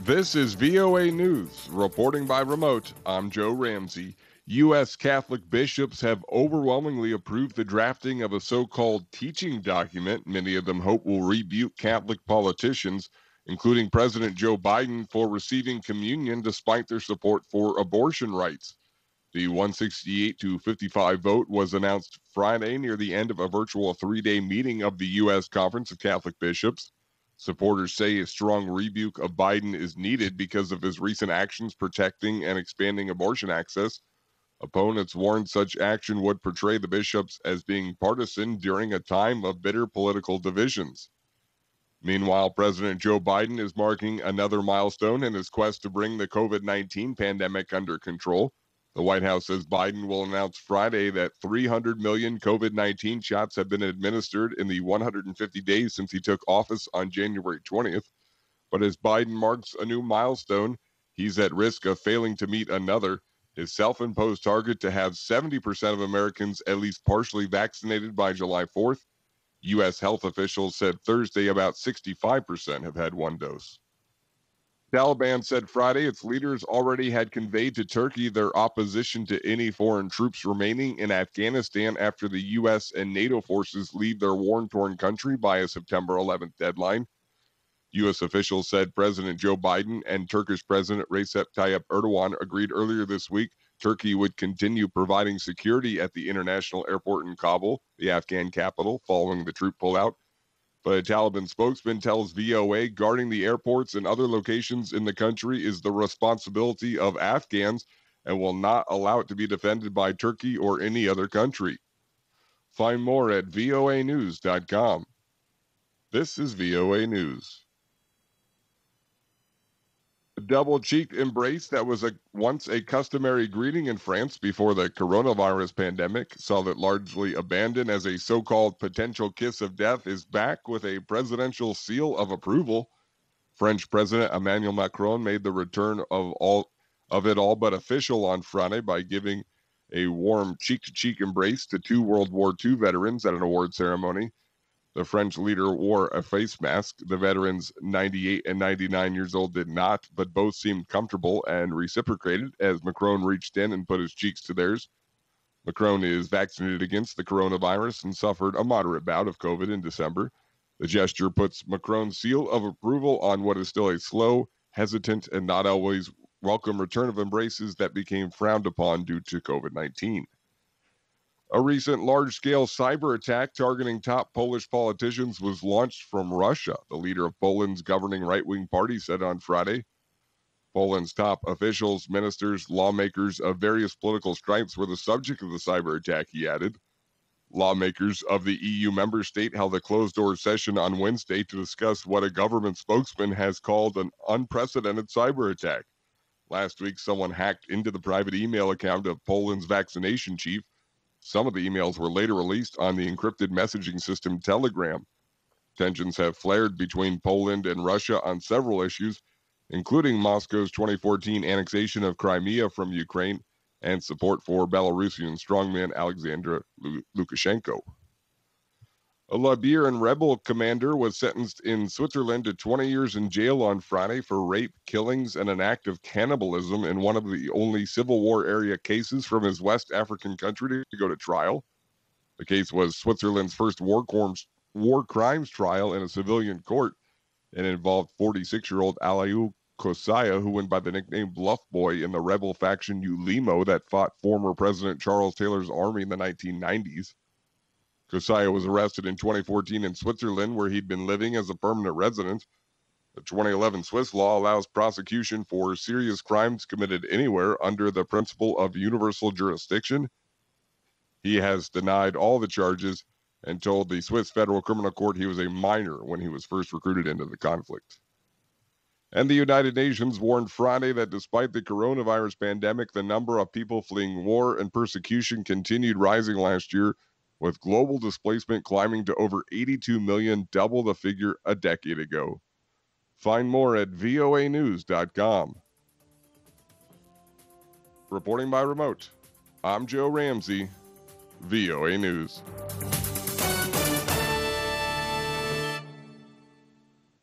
This is VOA News. Reporting by remote, I'm Joe Ramsey. U.S. Catholic bishops have overwhelmingly approved the drafting of a so called teaching document many of them hope will rebuke Catholic politicians, including President Joe Biden, for receiving communion despite their support for abortion rights. The 168 to 55 vote was announced Friday near the end of a virtual 3-day meeting of the U.S. Conference of Catholic Bishops. Supporters say a strong rebuke of Biden is needed because of his recent actions protecting and expanding abortion access. Opponents warned such action would portray the bishops as being partisan during a time of bitter political divisions. Meanwhile, President Joe Biden is marking another milestone in his quest to bring the COVID-19 pandemic under control. The White House says Biden will announce Friday that 300 million COVID-19 shots have been administered in the 150 days since he took office on January 20th. But as Biden marks a new milestone, he's at risk of failing to meet another, his self-imposed target to have 70% of Americans at least partially vaccinated by July 4th. U.S. health officials said Thursday about 65% have had one dose. Taliban said Friday its leaders already had conveyed to Turkey their opposition to any foreign troops remaining in Afghanistan after the U.S. and NATO forces leave their war-torn country by a September 11th deadline. U.S. officials said President Joe Biden and Turkish President Recep Tayyip Erdogan agreed earlier this week Turkey would continue providing security at the international airport in Kabul, the Afghan capital, following the troop pullout. But a Taliban spokesman tells VOA guarding the airports and other locations in the country is the responsibility of Afghans and will not allow it to be defended by Turkey or any other country. Find more at voanews.com. This is VOA News. A double-cheeked embrace that was once a customary greeting in France before the coronavirus pandemic saw that largely abandoned as a so-called potential kiss of death is back with a presidential seal of approval. French President Emmanuel Macron made the return of it all but official on Friday by giving a warm cheek-to-cheek embrace to two World War II veterans at an award ceremony. The French leader wore a face mask. The veterans, 98 and 99 years old, did not, but both seemed comfortable and reciprocated as Macron reached in and put his cheeks to theirs. Macron is vaccinated against the coronavirus and suffered a moderate bout of COVID in December. The gesture puts Macron's seal of approval on what is still a slow, hesitant, and not always welcome return of embraces that became frowned upon due to COVID-19. A recent large-scale cyber attack targeting top Polish politicians was launched from Russia, the leader of Poland's governing right-wing party said on Friday. Poland's top officials, ministers, lawmakers of various political stripes were the subject of the cyber attack, he added. Lawmakers of the EU member state held a closed-door session on Wednesday to discuss what a government spokesman has called an unprecedented cyber attack. Last week, someone hacked into the private email account of Poland's vaccination chief. Some of the emails were later released on the encrypted messaging system Telegram. Tensions have flared between Poland and Russia on several issues, including Moscow's 2014 annexation of Crimea from Ukraine and support for Belarusian strongman Alexander Lukashenko. A Liberian rebel commander was sentenced in Switzerland to 20 years in jail on Friday for rape, killings, and an act of cannibalism in one of the only Civil War area cases from his West African country to go to trial. The case was Switzerland's first war crimes trial in a civilian court and involved 46-year-old Aliou Kosaya, who went by the nickname Bluff Boy in the rebel faction Ulimo that fought former President Charles Taylor's army in the 1990s. Kosaya was arrested in 2014 in Switzerland, where he'd been living as a permanent resident. The 2011 Swiss law allows prosecution for serious crimes committed anywhere under the principle of universal jurisdiction. He has denied all the charges and told the Swiss Federal Criminal Court he was a minor when he was first recruited into the conflict. And the United Nations warned Friday that despite the coronavirus pandemic, the number of people fleeing war and persecution continued rising last year, with global displacement climbing to over 82 million, double the figure a decade ago. Find more at voanews.com. Reporting by remote, I'm Joe Ramsey, VOA News.